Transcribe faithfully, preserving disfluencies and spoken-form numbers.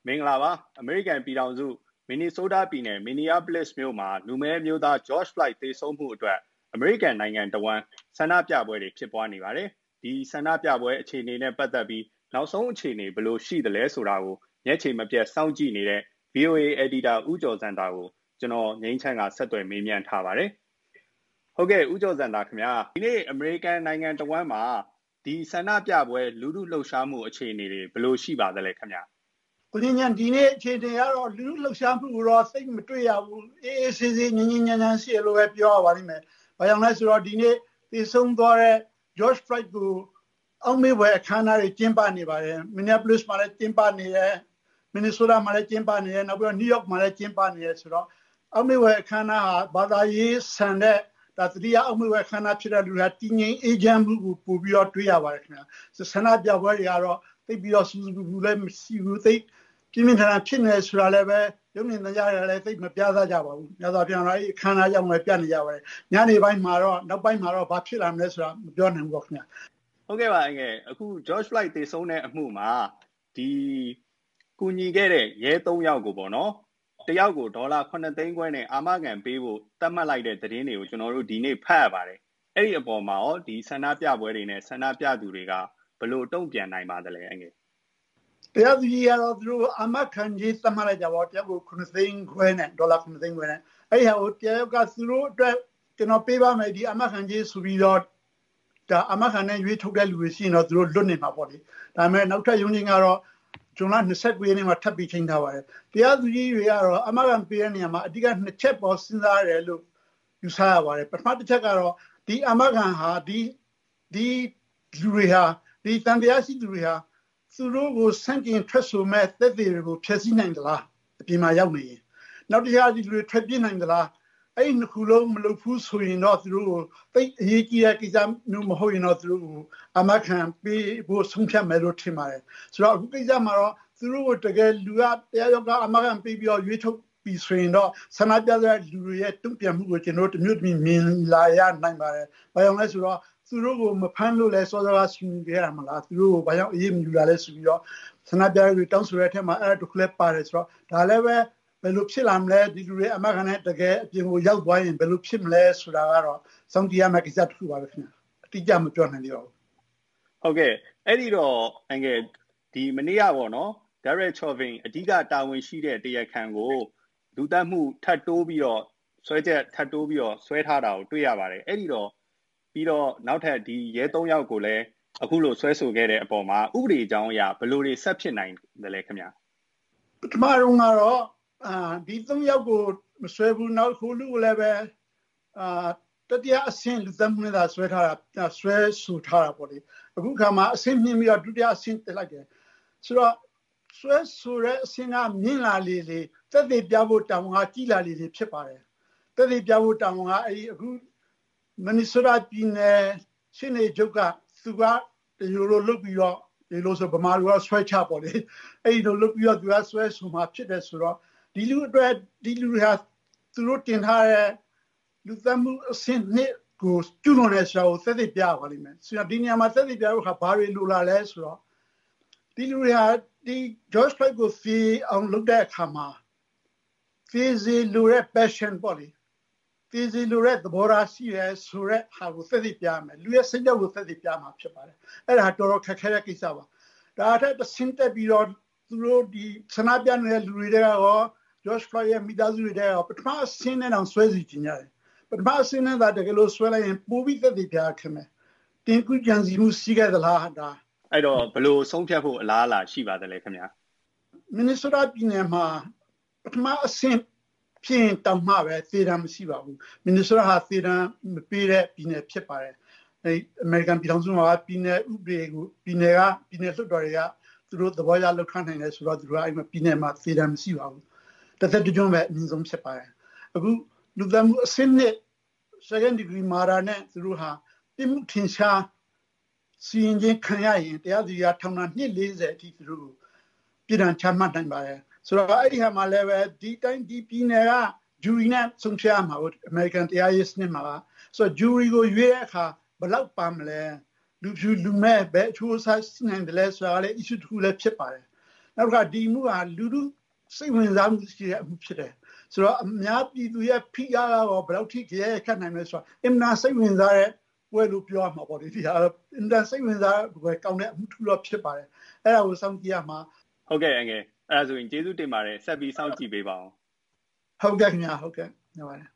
မင်္ဂလာပါအမေရိကန်ပြည်ထောင်စုမင်နီဆိုးတားပြည်နယ်မင်နီယာပလစ်မြို့မှာလူမဲမျိုးသား George Floyd သေဆုံးမှုအတွက်အမေရိကန်နိုင်ငံတဝန်းဆန္ဒပြပွဲတွေဖြစ်ပွားနေပါတယ်ဒီဆန္ဒပြပွဲအခြေအနေနဲ့ပတ်သက်ပြီးနောက်ဆုံးအခြေအနေဘယ်လိုရှိသလဲဆိုတာကိုညက်ချေမပြတ်စောင့်ကြည့်နေတဲ့ V O A Editor ဦးကျော်စံတာကိုကျွန်တော်ငိမ့်ချမ်းကဆက်သွယ်မေးမြန်းထားပါတယ်ဟုတ်ကဲ့ဦးကျော်စံတာခင်ဗျာဒီနေ့အမေရိကန်နိုင်ငံတဝန်းမှာဒီဆန္ဒပြပွဲလူထုလှုပ်ရှားမှုအခြေအနေတွေဘယ်လိုရှိပါသလဲခင်ဗျာကိုင်းညာဒီနေ့အခြေအနေကတော့လူထုလှုပ်ရှားမှုတော့စိတ်မတွေ့ရဘူးအေးအေးဆေးဆေးငြင်းငြင်းညမ်းညမ်းရှိလို့ပဲပြောရပါလိမ့်မယ်။ဘာကြောင့်လဲဆိုတော့ဒီနေ့သေဆုံးသွားတဲ့ George Floyd ကိုအောင်မေးပွဲအခမ်းအနားတွေကျင်းပနေပါတယ်။ Minneapolis မှာလည်းကျင်းပနေတယ် Minnesota မှာလည်းကျင်းပနေတယ်နောက်ပြီးတော့ New York မှာလည်းကျင်းပနေတယ်ဆိုတော့အောင်မေးပွဲအခမ်းအနားဟာဘာသာရေးဆန်တဲ့ဒါတတိယအောင်မေးပွဲအခမ်းအနားဖြစ်တဲ့လူဟာတည်ငြိမ်အေးချမ်းမှုကိုပို့ပြီးတော့တွေ့ရပါတယ်ခင်ဗျာ။ဆန္ဒပြပွဲတွေကတော့သိပြီးတော့စူးစူးပူပူလည်းမရှိဘူးသိပြင်းပြင်းထန်ထန်ဖြစ်နေဆိုတာလည်းပဲရုပ်မြင်သံကြားရတယ်လည်းသိမပြသကြပါဘူး။ညသာပြန်တော့အဲ့အခမ်းအနားကြောင့်လည်းပြနေကြပါတယ်။ညနေပိုင်းမှာတော့နောက်ပိုင်းမှာတော့ဘာဖြစ်လာမလဲဆိုတာမပြောနိုင်ဘူးခင်ဗျာ။ဟုတ်ကဲ့ပါအငယ်အခု George Floyd သေဆုံးတဲ့အမှုမှာဒီကူညီခဲ့တဲ့ရဲသုံးယောက်ကိုပေါ့နော်တယောက်ကိုဒေါ်လာခုနှစ်သိန်းခွဲနဲ့အာမခံပေးဖို့တတ်မှတ်လိုက်တဲ့သတင်းတွေကိုကျွန်တော်တို့ဒီနေ့ဖတ်ရပါတယ်။အဲ့ဒီအပေါ်မှာရောဒီဆန္ဒပြပွဲတွေနဲ့ဆန္ဒပြသူတွေကဘယ်လိုတုံ့ပြန်နိုင်ပါသလဲအငယ်တရားသူကြီးကတော့သူတို့အမခံကြီးသတ်မှတ်လိုက်ကြပါတော့တယောက်ကိုခုနှစ်သိန်းခွဲနဲ့ဒေါ်လာခုနှစ်သိန်းခွဲနဲ့အဲ့ဒီဟာကိုတယောက်ကသူတို့အတွက်ကျွန်တော်ပေးပါမယ်ဒီအမခံကြီးဆိုပြီးတော့ဒါအမခံနဲ့ရွေးထုတ်တဲ့လူတွေရှိရင်တော့သူတို့လွတ်နေမှာပေါ့လေဒါပေမဲ့နောက်ထပ်ရုံးချင်းကတော့ကျွန်တော်နှစ်ဆက်ပြည်နေမှာထပ်ပြီးချိန်ထားပါတယ်တရားသူကြီးတွေကတော့အမခံပေးတဲ့နေရာမှာအဓိကနှစ်ချက်ပေါ်စဉ်းစားရတယ်လို့ယူဆရပါတယ်ပထမတစ်ချက်ကတော့ဒီအမခံဟာဒီဒီလူတွေဟာဒီတန်တရားရှိသူတွေဟာသူတို့ကိုစန့်ကျင်ထွက်ဆိုမဲ့သက်သေတွေကိုဖျက်ဆီးနိုင်သလားအပြင်မှာရောက်နေရင်နောက်တစ်ခါဒီလူတွေထွက်ပြေးနိုင်သလားအဲ့ဒီနှစ်ခုလုံးမလုပ်ဘူးဆိုရင်တော့သူတို့ကိုသိအရေးကြီးတဲ့ကိစ္စမျိုးမဟုတ်ရင်တော့သူတို့ကိုအမခံပေးဖို့ဆုံးဖြတ်မယ်လို့ထင်ပါတယ်ဆိုတော့အခုကိစ္စမှာတော့သူတို့ကိုတကယ်လူကတရားရောက်ကအမခံပေးပြီးတော့ရွေးထုတ်ပြီးဆိုရင်တော့ဆန္ဒပြတဲ့လူတွေရဲ့တုံ့ပြန်မှုကိုကျွန်တော်တို့တမျိုးတမျိုးမြင်လာရနိုင်ပါတယ်ဘာကြောင့်လဲဆိုတော့သူတို့ကိုမဖမ်းလို့လဲစောစောကဆူခဲ့ရမလားသူတို့ကိုဘာကြောင့်အေးမယူလာလဲဆိုပြီးတော့ဆန္ဒပြတွေတောင်းဆိုတဲ့အထက်မှာအဲ့ဒါတခုလည်းပါတယ်ဆိုတော့ဒါလည်းပဲဘယ်လိုဖြစ်လာမလဲဒီလူတွေအမခံနဲ့တကယ်အပြင်ကိုရောက်သွားရင်ဘယ်လိုဖြစ်မလဲဆိုတာကတော့စောင့်ကြည့်ရမယ့်ကိစ္စတစ်ခုပါပဲခင်ဗျအတိအကျမပြောနိုင်သေးပါဘူးဟုတ်ကဲ့အဲ့ဒီတော့အငယ်ဒီမနေ့ကပေါ့နော် Derek Chauvin အဓိကတာဝန်ရှိတဲ့တရားခံကိုလူသတ်မှုထပ်တိုးပြီးတော့ဆွဲချက်ထပ်တိုးပြီးတော့ဆွဲထားတာကိုတွေ့ရပါတယ်အဲ့ဒီတော့ပြီးတော့နောက်ထပ်ဒီရဲသုံးယောက်ကိုလည်းအခုလိုဆွဲဆိုခဲ့တဲ့အပေါ်မှာဥပဒေအကြောင်းအရာဘယ်လိုတွေဆက်ဖြစ်နိုင်တယ်လဲခင်ဗျာပထမတော့ကတော့အာဒီသုံးယောက်ကိုမဆွဲဘူးနောက်ခုလူကိုလည်းပဲအာတတိယအဆင့်လူသတ်မှုနဲ့ဆွဲထားတာဆွဲဆိုထားတာပေါ့လေအခုခါမှာအဆင့်မြင့်ပြီးတော့ဒုတိယအဆင့်တက်လိုက်တယ်ဆိုတော့ဆွဲဆိုတဲ့အဆင့်ကမြင့်လာလေလေသက်သေပြဖို့တောင်းကကြီးလာလေလေဖြစ်ပါတယ်သက်သေပြဖို့တောင်းကအဲ့ဒီအခုမနီဆိုရာပြည်နယ်ရှင်းနေချုပ်ကသူကဒီလိုလိုလုပ်ပြီးတော့ဒီလိုဆိုဗမာလူကဆွဲချပေါ့လေအဲ့ဒီလိုလုပ်ပြီးတော့သူကဆွဲဆိုမှဖြစ်တယ်ဆိုတော့ဒီလူအတွက်ဒီလူတွေဟာသူတို့တင်ထားတဲ့လူသတ်မှုအဆင့်နှစ်ကိုကျွလွန်တဲ့ဆရာကိုသက်သေပြပါလိမ့်မယ်ဆိုတော့ဒီနေရာမှာသက်သေပြဖို့ခါဘာတွေလိုလာလဲဆိုတော့ဒီလူတွေဟာဒီ George Floyd ကိုဖီအောင်လုပ်တဲ့အခါမှာဖီစီလူရဲ့ passion ပေါ့လေဖီစီလူရဲ့သဘောထားရှိရဲဆိုတဲ့ဟာကိုသက်သေပြမယ်လူရဲ့စိတ်ဓာတ်ကိုသက်သေပြမှာဖြစ်ပါတယ်အဲ့ဒါတော်တော်ခက်ခဲတဲ့ကိစ္စပါဒါအထက်တစ်ဆင့်တက်ပြီးတော့သူတို့ဒီဆန္ဒပြနေတဲ့လူတွေတွေကရော George Floyd ရဲ့မိသားစုတွေရောပထမအဆင့်နဲ့တော့ဆွဲစီကြရတယ်ပထမအဆင့်နဲ့ဒါတကယ်လို့ဆွဲလိုက်ရင်ပိုပြီးသက်သေပြခင်မယ်တင်ကူကြံစီမှုရှိခဲ့သလားဒါအဲ့တော့ဘယ်လိုဆုံးဖြတ်ဖို့အလားအလာရှိပါသလဲခင်ဗျာ Minnesota ပြည်နယ်မှာပထမအဆင့်ဖြင့်တောင်းမှပဲသေတံမရှိပါဘူး Minnesota ဟာသေတံမပေးတဲ့ပြည်နယ်ဖြစ်ပါတယ်အဲ American ပြည်ထောင်စုမှာပြည်နယ်ဥပဒေကိုပြည်နယ်ကပြည်နယ်လွှတ်တော်တွေကသူတို့သဘောရလောက်ခနိုင်တယ်ဆိုတော့သူတို့အဲ့မှာပြည်နယ်မှာသေတံမရှိပါဘူးတစ်သက်တစ်ကြွပဲအမြင့်ဆုံးဖြစ်ပါတယ်အခုလူသတ်မှုအဆင့်နဲ့ second degree murder နဲ့သူတို့ဟာပြစ်မှုထင်ရှားစီရင်ခြင်းခံရရင်တရားသူကြီးထောင်ဒဏ်နှစ်လေးဆယ်အထိသူတို့ပြည်ထောင်ချမှတ်နိုင်ပါတယ်ဆိုတော့အဲ့ဒီဟာမှာလည်းပဲဒီတိုင်းဒီပြည်နယ်က jury နဲ့ဆုံးဖြတ်မှာဟုတ် American တရားရေးစနစ်မှာဆိုတော့ jury ကိုရွေးတဲ့အခါဘယ်လောက်ပါမလဲလူဖြူလူမဲပဲအချိုးအစားရှိနိုင်တယ်လဲဆိုတာလည်း issue တစ်ခုလည်းဖြစ်ပါတယ်နောက်ကဒီမှုဟာလူလူစိတ်ဝင်စားမှုရှိတဲ့အမှုဖြစ်တယ်ဆိုတော့အများပြည်သူရဲ့ဖိအားကတော့ဘယ်လောက်ထိကြဲခတ်နိုင်လဲဆိုတော့အင်မနာစိတ်ဝင်စားတဲ့ဝဲလို့ပြောရမှာပေါ့ဒီဟာအင်မနာစိတ်ဝင်စားဝဲကောင်းတဲ့အမှုထူတော့ဖြစ်ပါတယ်အဲ့ဒါကိုစောင့်ကြည့်ရမှာဟုတ်ကဲ့အငယ်အဲ့ဒါဆိုရင်ကျေးဇူးတင်ပါတယ်ဆက်ပြီးစောင့်ကြည့်ပေးပါအောင်ဟုတ်ကဲ့ခင်ဗျာဟုတ်ကဲ့ညပါတယ်